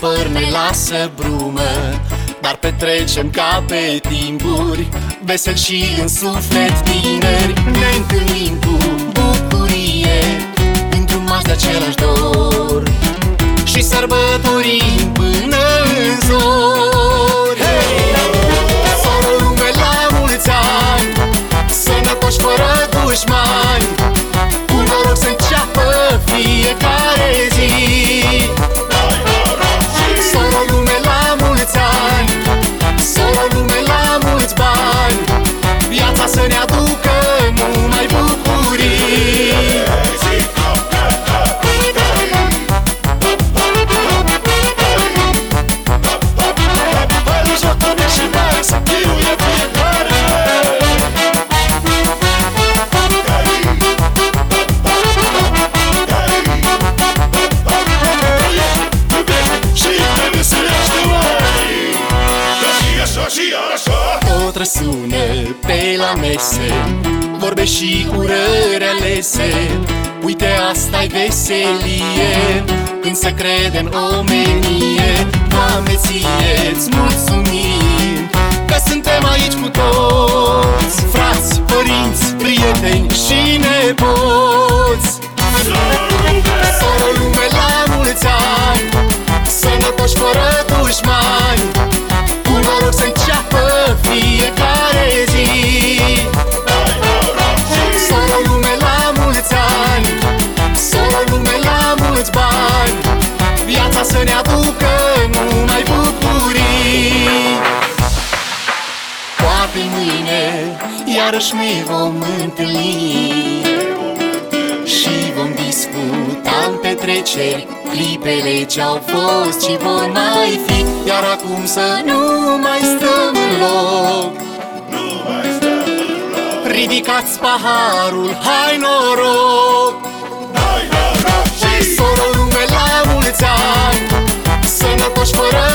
păr ne lasă brumă, dar petrecem ca pe timpuri, vesel și în suflet tineri. Ne întâlnim cu bucurie într-un maș de același dor și sărbătorim până în zori. Soră lume la mulți ani, sănătoși fără dușmani, cu noroc să înceapă fiecare zi. Soră lume la mulți ani, soră lume la mulți bani, viața să ne aducă numai bucurii. Tot răsună pe la mese vorbe și urări alese. Uite, asta-i veselie când se crede în omenie. Doamne, ție-ți mulțumim că suntem aici cu toți, frați, părinți, prieteni și nepoți. Soră lume la mulți ani, sănătoși fără dușmani, cu noroc să înceapă fiecare zi. Soră lume la mulți ani, soră lume la mulți bani, viața să ne aducă numai bucurii. Poate mâine iarăși ne vom întâlni și vom discuta în petreceri clipele ce-au fost și vor mai fi. Iar acum să nu mai stăm în loc, ridicați paharul, hai noroc! Soră lume la mulți ani, sănătoși fără